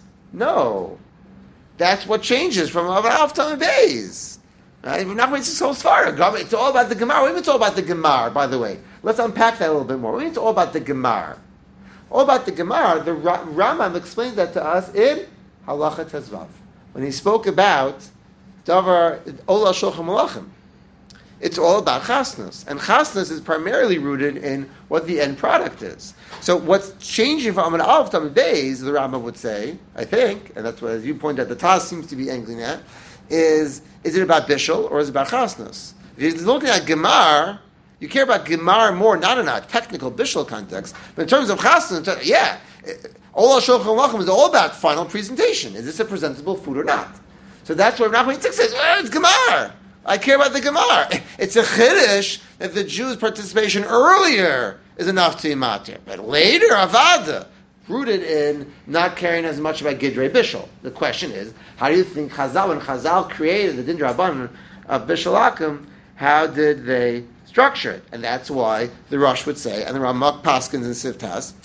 no. That's what changes from Avtam and Beis. Right? We're not going to so far. It's all about the Gemara. What do you mean it's all about the Gemara, by the way? Let's unpack that a little bit more. What do you mean it's all about the Gemara? All about the Gemara, the Ra- Rambam explained that to us in Halacha Tezvav. When he spoke about Davar Ola Shulchan Malachim. It's all about chasnas. And chasnas is primarily rooted in what the end product is. So what's changing from an Aleph to Beis, the Rambam would say, I think, and that's what, as you pointed out, the Taz seems to be angling at, is, is it about Bishul or is it about chasnas? If you're looking at Gemar, you care about Gemar more, not in a technical Bishul context, but in terms of chasnas, yeah, Ola Shulchan Malachim is all about final presentation. Is this a presentable food or not? So that's what Nachman Yitzchak says, oh, it's Gemar. I care about the Gemara. It's a chiddush that the Jews' participation earlier is enough to imatir, but later avada, rooted in not caring as much about Gidrei Bishul. The question is, how do you think Chazal, when Chazal created the Din Rabbanan of Bishul Akum, how did they structure it? And that's why the Rosh would say, and the Ramak Paskins and Siftas,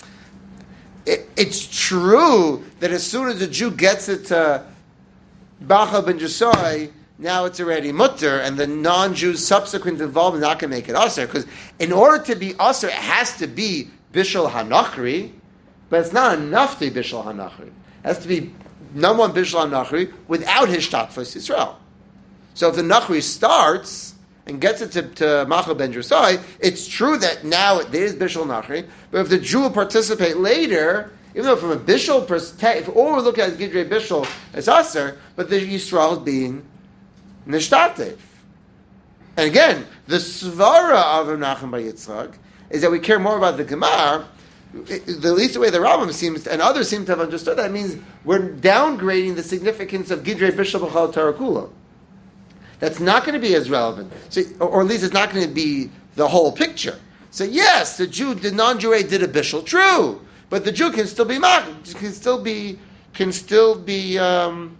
it, it's true that as soon as the Jew gets it to Bacha ben Jesoi, now it's already mutter, and the non-Jews' subsequent involvement not going to make it aser, because in order to be aser, it has to be bishul hanachri, but it's not enough to be bishul hanachri. It has to be number one bishul hanachri without his shtatfus Yisrael. So if the nachri starts and gets it to, to Machal ben Drusai, it's true that now there is bishul nachri, but if the Jew will participate later, even though from a bishul perspective, if all we look at Gidrei Bishul, it's aser, but the Yisrael is being nishtatev. And again, the svara of Rav Nachman by Yitzchak is that we care more about the Gemara. The least way the Rambam seems, and others seem to have understood that, means we're downgrading the significance of Gidrei Bishul B'chal Torah Kula. That's not going to be as relevant. So, or at least it's not going to be the whole picture. So yes, the Jew, the non-Jew did a Bishul, true, but the Jew can still be can still be can still be um,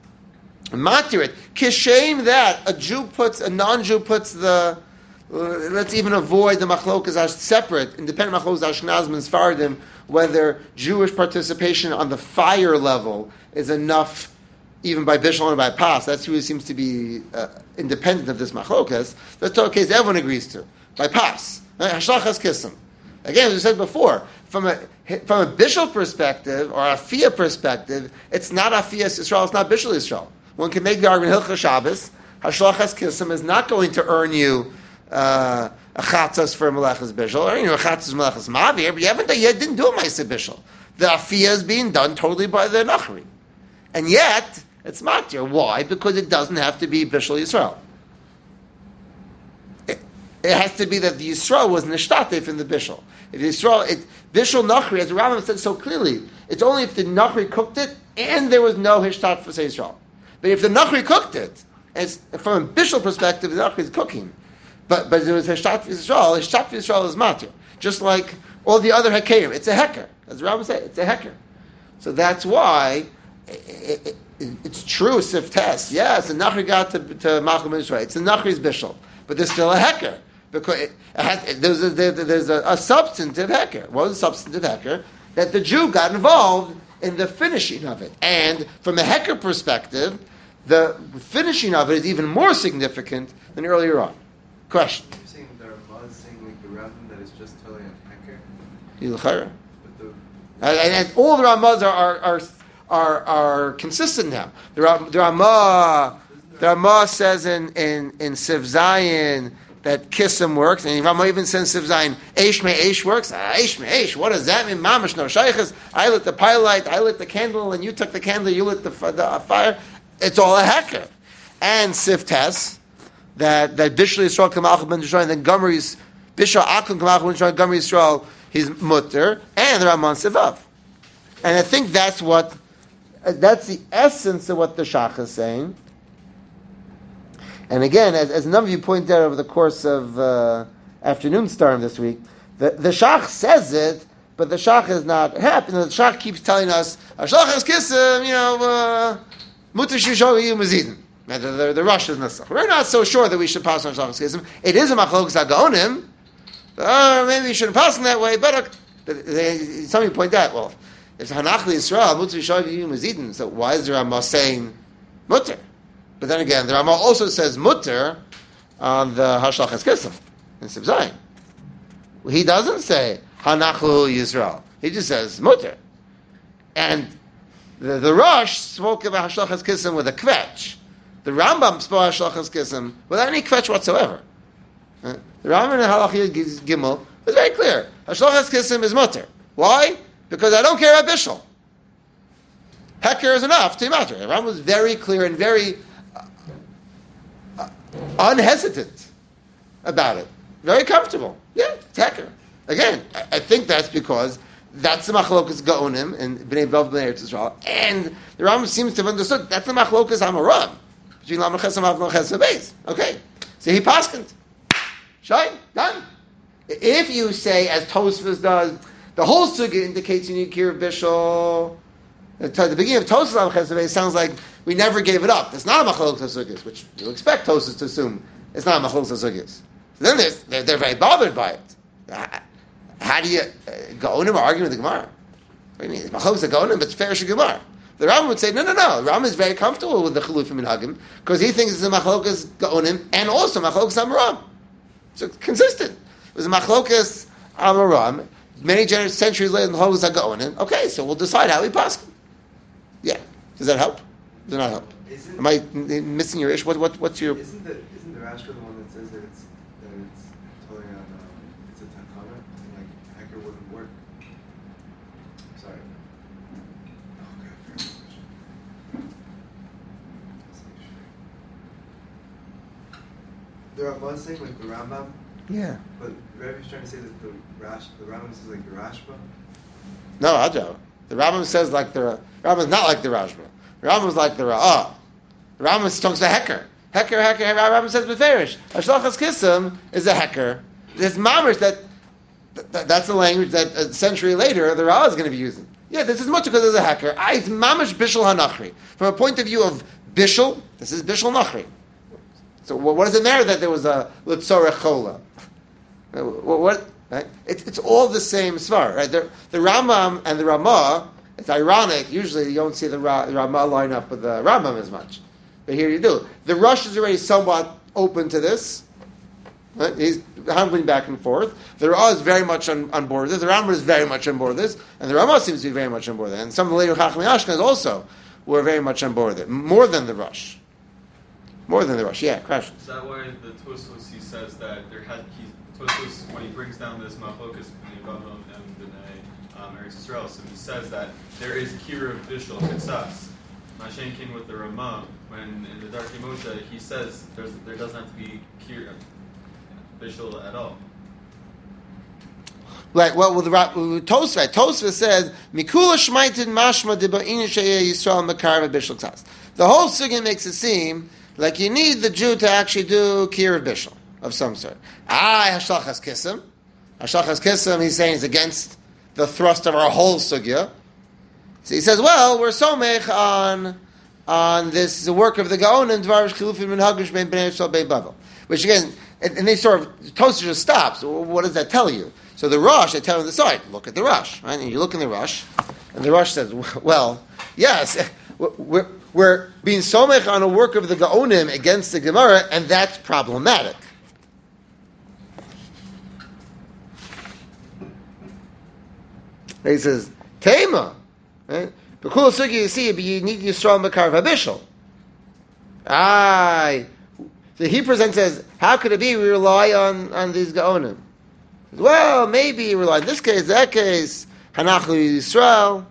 matir it. Kishem that a Jew puts a non-Jew puts the. Uh, let's even avoid the machlokas are separate, independent machlokas Ashkenazim and Sfardim, whether Jewish participation on the fire level is enough, even by Bishul and by Pas. That's who seems to be uh, independent of this machlokas. That's the case everyone agrees to by Pas. Hashlachas Kissim. Again, as we said before, from a from a Bishul perspective or a Afiyah perspective, it's not Afiyah Yisrael, it's not Bishul Yisrael. One can make the argument Hilchah Shabbos, Hashlachas Kissim is not going to earn you uh, a chatzas for Melechas Bishul, or you know, a chatzas Melechas Mavir, but you haven't you didn't do a Ma'aseh Bishul. The Afiyah is being done totally by the Nachri, and yet it's matir. Why? Because it doesn't have to be Bishul Yisrael. it has to be that the Yisrael was nishtatef in the bishul. If the Yisrael, it, bishul nachri, as the Rambam said so clearly, it's only if the nachri cooked it and there was no hishtat for Yisrael. But if the nachri cooked it, as from a bishul perspective, the nachri is cooking. But but there was hishtat for Yisrael. Hishtat for Yisrael is matir, just like all the other hekerim. It's a heker, as the Rambam said. It's a heker. So that's why it, it, it, it's true. Sif test, yes, the nachri got to to Malchum Yisrael. It's the nachri's bishul, but there's still a heker. Because it has, it, there's, a, there, there's a, a substantive hecker. What was a substantive hecker? That the Jew got involved in the finishing of it. And from a hecker perspective, the finishing of it is even more significant than earlier on. Question? You're saying the Ramah is saying like the Rabbin that is just telling a hecker? Yilchayr. But the, And, and, and all the Ramahs are, are, are, are, are consistent now. The, Ram, the Ramah, the Ramah says in, in, in Siv Zayin, that Kissim works, and Rama even says Siv Zayin, Eish me Eish works. Ah, Eish me Eish. What does that mean? Mamash no shaykhs. I lit the pile light, I lit the candle, and you took the candle, you lit the, the fire. It's all a hecker. And Siv Tes, that that Bishul Yisrael Kamalchim Ben Yisrael, and then Gomer Bishul Akum Kamalchim Ben Yisrael, Gomer Yisrael, he's mutter, and the Ramon Sivav. And I think that's what, that's the essence of what the Shach is saying. And again, as, as a number of you pointed out over the course of uh, afternoon storm this week, the, the Shach says it, but the Shach is not happy. The Shach keeps telling us, "Hashlach es kissim, you know, mutar shishovi mazidin." The, the, the Rosh is nasach. We're not so sure that we should pass on Hashlach es kissim. It is a machlokes hagaonim. Uh, maybe we shouldn't pass in that way. But, uh, but they, some of you point out, well, if Hanach Yisrael mutar shishovi mazidin, so why is the Ramah saying mutar? But then again, the Ramah also says mutter on the Hashlach es Kissim in Siv Zayin. He doesn't say Hanachu Yisrael. He just says mutter. And the, the Rosh spoke about Hashlach es Kissim with a kvetch. The Rambam spoke Hashlach es Kissim without any kvetch whatsoever. Uh, the Rambam in Halacha Gimel was very clear. Hashlach es Kissim is mutter. Why? Because I don't care about Bishul. Heker is enough to matter. The Rambam was very clear and very unhesitant about it. Very comfortable. Yeah, it's hecker. Again, I, I think that's because that's the machlokas gaonim and bnei Bel bnei Eretz Yisrael, and the Rambam seems to have understood that's the machlokas hamaram between Lam Ches and Lam Ches Beis. Okay, so he paskent. Shine done. If you say as Tosfos does, the whole sugya indicates you need kir bishul. At the beginning of Tosfos Lam Ches Beis sounds like we never gave it up. It's not a machlokes hasugyas, which you expect Tosfos to assume it's not a machlokes hasugyas. So then they're, they're very bothered by it. How do you uh, go in and argue with the Gemara? What do you mean? It's machlokes gaonim, but it's fair Gemara. The Rambam would say, no, no, no. The Rambam is very comfortable with the chilufim minhagim because he thinks it's a machlokes gaonim and also machlokes amaram. So it's consistent. It was a machlokes amaram. Many generations, centuries later, the machlokes gaonim. Okay, so we'll decide how we pass. Yeah. Does that help? Does not help. Isn't, Am I missing your issue? What, what, what's your... Isn't the isn't the Rashba the one that says that it's that it's totally on um, it's a takana and like hacker wouldn't work? Sorry. Oh god, I forgot the question. The Rambam saying like the Rambam, Yeah. but Rebbe's trying to say that the Rash the Rambam says like the Rashba. No, Ajo. The Rambam says like the... Rambam is not like the Rashba. The Rambam is like the Ra'ah. The Rambam talks to Hecker. Hecker, Hecker, Hecker. Rambam says Beferish. Hashlach es Kissim is a Hecker. There's mamish that, that... That's the language that a century later the Ra'ah is going to be using. Yeah, this is much because there's a Hecker. I, it's mamish Bishul HaNachri. From a point of view of Bishul, this is Bishul Nachri. So what does it matter that there was a Litzorech Chola? What... what Right? It, it's all the same svar. Right? The, the Rambam and the Ramah, it's ironic, usually you don't see the, Ra, the Ramah line up with the Rambam as much. But here you do. The Rosh is already somewhat open to this. Right? He's handling back and forth. The Ramah is very much on, on board with this. The Rambam is very much on board with this. And the Ramah seems to be very much on board with it. And some of the later Chachmei Ashkenaz also were very much on board with it. More than the Rosh. More than the Rosh. Yeah, crash. Is that why the Tosfos, he says that there had... He, Tosfos, when he brings down this machlokas b'nei Bavel and b'nei um, Eretz Yisrael, so he says that there is kira of bishul kitzas. Mashenkin with the Ramah, when in the Darkei Moshe, he says there's, there doesn't have to be kira. bishul at all. Right. Well, with, with Tosfos, right? Tosfos says Mikula Shmaitin Mashma Diba'in Sheyeh Yisrael Makar Bishul Tzas. The whole sugya makes it seem like you need the Jew to actually do Kir Bishul of some sort. Ah, Hashlachas Kissim. Hashlachas Kissim, he's saying, is against the thrust of our whole sugya. So he says, well, we're somech on on this the work of the Gaonim Dvarish Chilufim Min Hagish Bein Bnei Yisrael Bein Bavel, which again, and, and they sort of Tosfos just stops. Well, what does that tell you? So the Rosh, they tell on the side, look at the Rosh, right? And you look in the Rosh, and the Rosh says, well, yes, we're, we're being somech on a work of the Gaonim against the Gemara, and that's problematic. He says, Tema, right? But cool sugi you see, but you need Yisrael Makar Vabishal. Aye. So he presents as, how could it be we rely on, on these Gaonim? Well, maybe we rely in this case, that case, Hanachu Yisrael.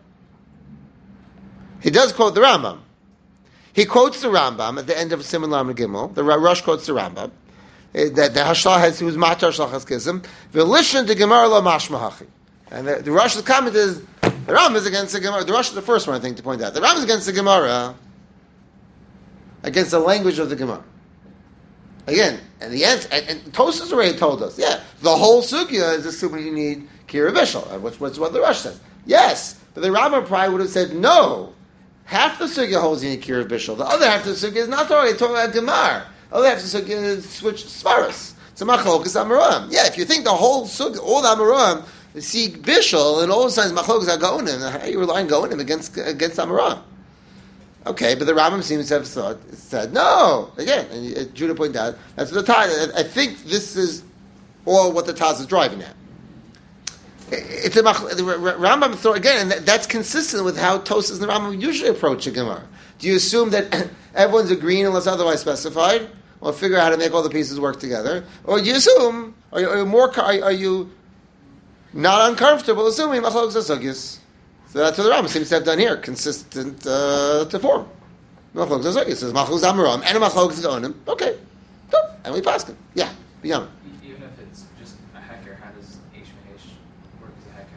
He does quote the Rambam. He quotes the Rambam at the end of Siman Lamed Gimel. The Rosh quotes the Rambam. That the Hashlah has, who's Matar Shlachas Kism. V'lishan de Gemara lo mashma hachi. And the, the Rosh's comment is, the Rambam is against the Gemara. The Rosh is the first one, I think, to point out. The Rambam is against the Gemara, against the language of the Gemara. Again, and the answer, and, and Tosfos already told us, yeah, the whole sugya is assuming you need Kira Bishul, which was what the Rosh says. Yes, but the Rambam probably would have said, no, half the sugya holds you need Kira Bishul, the other half of the sugya is not talking, talking about Gemar. The other half of the sugya is switch Svaras. It's a Machlokas Amoraim. Yeah, if you think the whole sugya, all the Amoraim, see Bishul, and all of a sudden Machlokas are Gaonim, how are you relying on Gaonim against, against Amoraim? Okay, but the Rambam seems to have thought, said, no, again, and Judah pointed out, that's what the Taz, I think this is all what the Taz is driving at. It's a, the Rambam thought, again, and that's consistent with how Tosfos and the Rambam usually approach a Gemara. Do you assume that everyone's agreeing unless otherwise specified, or figure out how to make all the pieces work together? Or do you assume, are you, are you more, are, are you not uncomfortable assuming Machlokes Sugyos? So that's what the Rambam seems to have done here, consistent uh, to form. Machlokes Sugyos says Machlokes Amoraim and Machlokes Gaonim. Okay, so, and we pass them. Yeah, beyond. Even if it's just a hecker, how does H M H work as a hecker?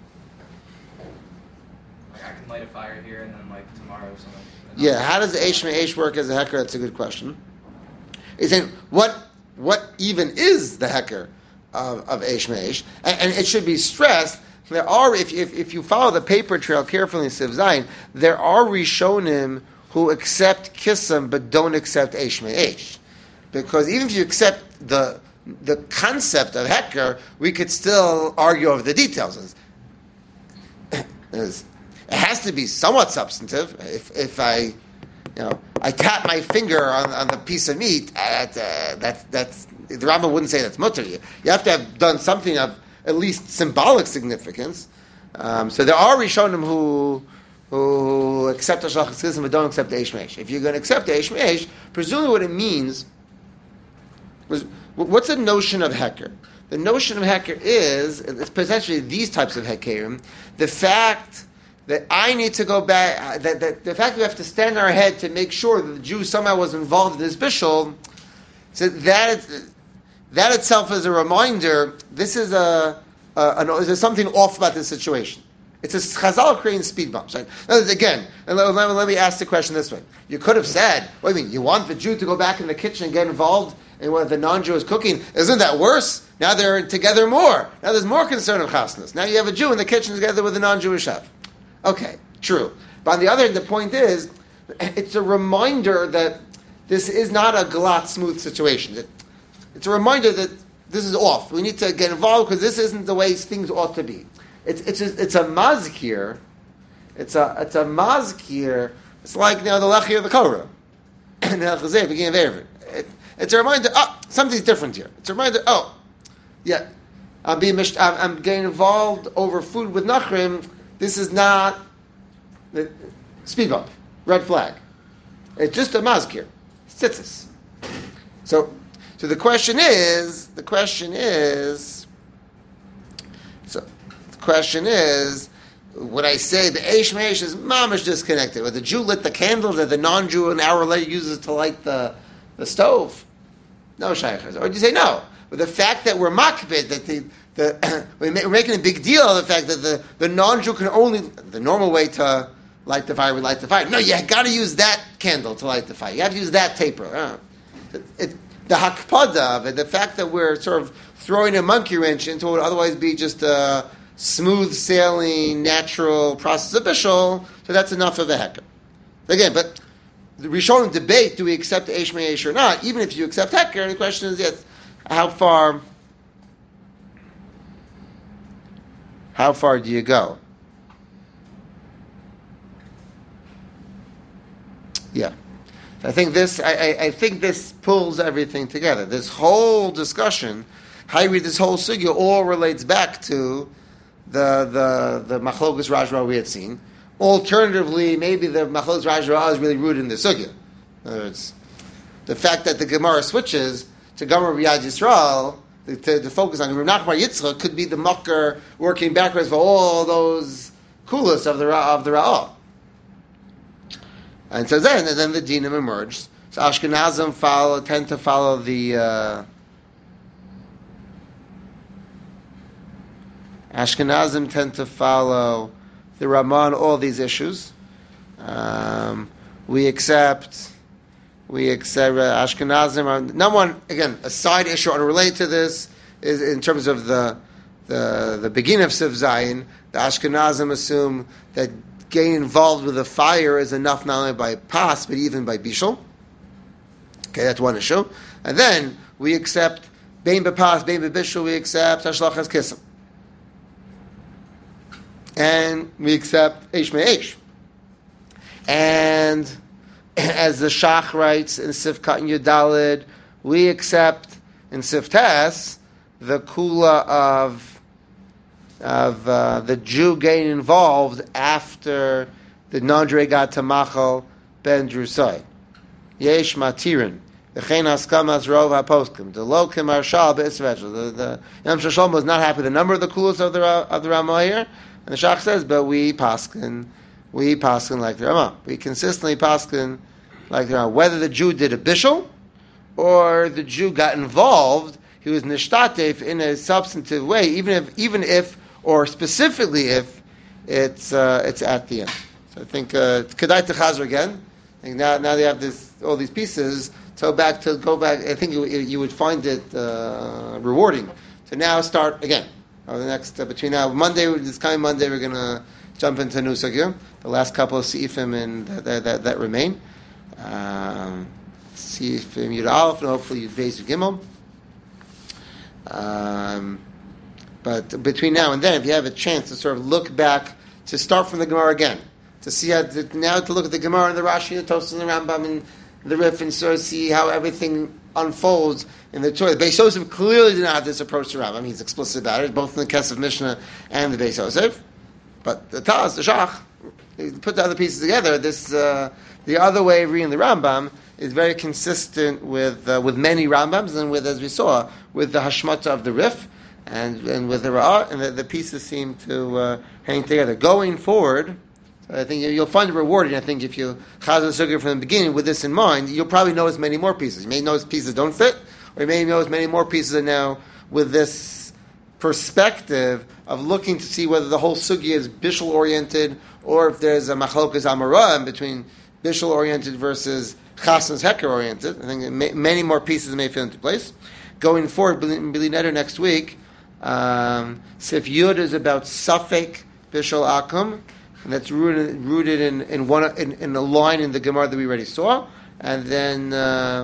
Like I can light a fire here, and then like tomorrow something. Yeah, how does the H M H work as a hecker? That's a good question. He's saying what what even is the hecker of, of H M H, and, and it should be stressed. There are, if, if if you follow the paper trail carefully in Siv Zayin, there are Rishonim who accept Kissim but don't accept Eish Me'esh. Because even if you accept the the concept of Heker, we could still argue over the details. It has to be somewhat substantive. If if I, you know, I tap my finger on, on the piece of meat, uh, that, uh, that's that's the Rambam wouldn't say that's mutter. You you have to have done something of at least symbolic significance. Um, so there are Rishonim who who accept Hashlachas Kissim but don't accept the Eish Me'esh. If you're going to accept the Eish Me'esh, presumably what it means was, what's the notion of Heker? The notion of Heker is, it's potentially these types of Hekerim, the fact that I need to go back, that, that the fact that we have to stand on our head to make sure that the Jew somehow was involved in this bishul, so that is, that itself is a reminder, this is a, a an, there's something off about this situation. It's a Chazal creating speed bumps. Right? Again, and let, let, let me ask the question this way. You could have said, what do you mean, you want the Jew to go back in the kitchen and get involved in what the non-Jew is cooking? Isn't that worse? Now they're together more. Now there's more concern of chasnas. Now you have a Jew in the kitchen together with a non-Jewish chef. Okay, true. But on the other hand, the point is, it's a reminder that this is not a glatt, smooth situation. It, It's a reminder that this is off. We need to get involved because this isn't the way things ought to be. It's it's a, it's a mazkir. It's a it's a mazkir. It's like you know the lechi of the Korah, and the Chazay beginning of Erev. It, it's a reminder. Oh, something's different here. It's a reminder. Oh, yeah, I'm being I'm, I'm getting involved over food with Nachrim. This is not the speed bump, red flag. It's just a mazkir. Tzitzis. So. So the question is, the question is, so the question is, would I say the Eish Me'esh is mamish disconnected? When the Jew lit the candle that the non-Jew an hour later uses to light the, the stove? No shaykhs. Or do you say no? But the fact that we're makbid, that the, the we're making a big deal of the fact that the, the non-Jew can only, the normal way to light the fire, we light the fire. No, you got to use that candle to light the fire. You have to use that taper. Uh, it, it, the hakpada of it, the fact that we're sort of throwing a monkey wrench into what would otherwise be just a smooth sailing, natural process of bishul, so that's enough of a hecker. Again, but the Rishonim debate, do we accept Eish Me'esh or not? Even if you accept hecker, the question is, yes, how far, how far do you go? Yeah. I think this. I, I, I think this pulls everything together. This whole discussion, how you read this whole sugya, all relates back to the the the machlokas Rajra we had seen. Alternatively, maybe the machlokas Rajra is really rooted in the sugya. In other words, the fact that the Gemara switches to Gemara Riyad Yisrael to, to focus on Rav Nachman Yitzchak could be the mucker working backwards for all those kulas of the of the Ra'ah. And so then, and then the dinim emerged. So Ashkenazim follow, tend to follow the uh, Ashkenazim tend to follow the Ramah, all these issues. Um, we accept, we accept uh, Ashkenazim. Are, number one, again, a side issue unrelated to this is in terms of the the the beginning of Siv Zayin. The Ashkenazim assume that getting involved with the fire is enough not only by pas, but even by bishul. Okay, that's one issue. And then we accept bein bepas, bein bebishul, we accept hashlachas kissim. And we accept eish me'eish. And as the Shach writes in Sifkat and Yudalid, we accept in Siftas the kula of of uh, the Jew getting involved after the non-Jew got to Machal ben Drusai. Yesh matirin. V'chein haskamas rov haposkim. The lokim arshal be'isvechel. The the Yom Shlomo was not happy with the number of the kulos of the of the Ramah here, and the Shach says, but we paskin, we paskin like the Ramah. We consistently paskin like the Ramah. Whether the Jew did a bishul or the Jew got involved, he was nishtatef in a substantive way, even if even if or specifically if it's uh, it's at the end. So I think uh, kedai to chazer again. I think now now they have this all these pieces. So back to go back. I think you, you would find it uh, rewarding to now start again. Over the next uh, between now Monday, this coming Monday, we're going to jump into new sugya. The last couple of seifim and that that, that remain. Um, seifim Yud Aleph and hopefully Yud Beis Yud Gimel. Um, But between now and then, if you have a chance to sort of look back, to start from the Gemara again, to see how to, now to look at the Gemara and the Rashi, the Tosfos and the Rambam and the Rif, and sort of see how everything unfolds in the Torah. The Beis Yosef clearly did not have this approach to Rambam. He's explicit about it, both in the Kesef Mishnah and the Beis Yosef. But the Taz, the Shach, he put the other pieces together. This uh, the other way of reading the Rambam is very consistent with uh, with many Rambams and with, as we saw, with the Hashmata of the Rif. And and with the Ra'ah, and the, the pieces seem to uh, hang together. Going forward, so I think you'll find it rewarding. I think if you chaz the sugya from the beginning with this in mind, you'll probably notice many more pieces. You may notice pieces don't fit, or you may notice many more pieces are now with this perspective of looking to see whether the whole sugya is bishul oriented, or if there's a machlokas amara in between bishul oriented versus chasnas heker oriented. I think may, many more pieces may fit into place. Going forward, Bili Neder next week. Um, Sif Yud is about Safek Bishul Akum, and that's rooted rooted in in one in, in a line in the Gemara that we already saw, and then uh,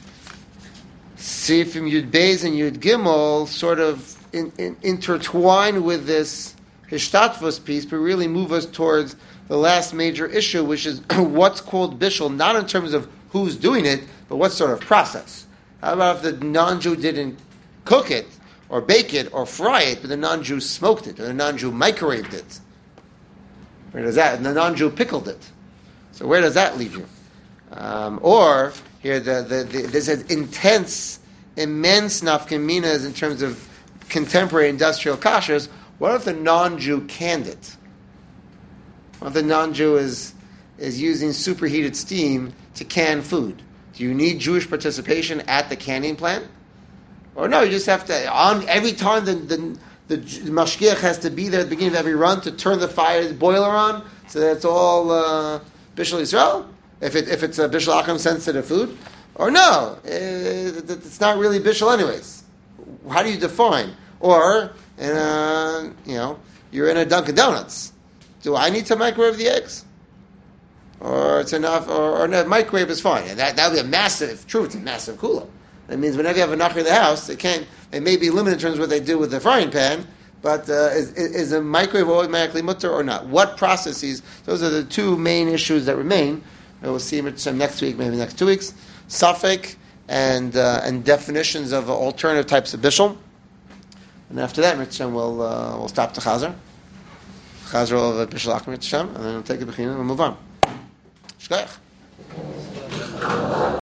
Sifim Yud Beis and Yud Gimel sort of in, in, intertwine with this Hishtatvos piece, but really move us towards the last major issue, which is what's called Bishul, not in terms of who's doing it, but what sort of process. How about if the non-Jew didn't cook it, or bake it, or fry it, but the non-Jew smoked it, or the non-Jew microwaved it? Where does that? And the non-Jew pickled it. So where does that leave you? Um, or here, the, the, the, there's an intense, immense nafkaminas in terms of contemporary industrial kashers. What if the non-Jew canned it? What if the non-Jew is is using superheated steam to can food? Do you need Jewish participation at the canning plant? Or no, you just have to, on every time the, the, the mashgiach has to be there at the beginning of every run to turn the fire boiler on, so that it's all uh, Bishul Yisrael, if, it, if it's a Bishul Achim sensitive food. Or no, it, it's not really Bishul anyways. How do you define? Or, in a, you know, you're in a Dunkin' Donuts. Do I need to microwave the eggs? Or it's enough, or, or no, microwave is fine. And that that would be a massive, true, it's a massive cooler. That means whenever you have a nachri in the house, they can't, they may be limited in terms of what they do with the frying pan, but uh, is, is a microwave automatically mutter or not? What processes? Those are the two main issues that remain. And we'll see them next week, maybe next two weeks. Safek and uh, and definitions of alternative types of bishul. And after that, Mitzvah, we'll uh, we'll stop the chazer, chazer of bishul achim Mitzvah, and then we'll take a bechina and we'll move on. Shkoyach.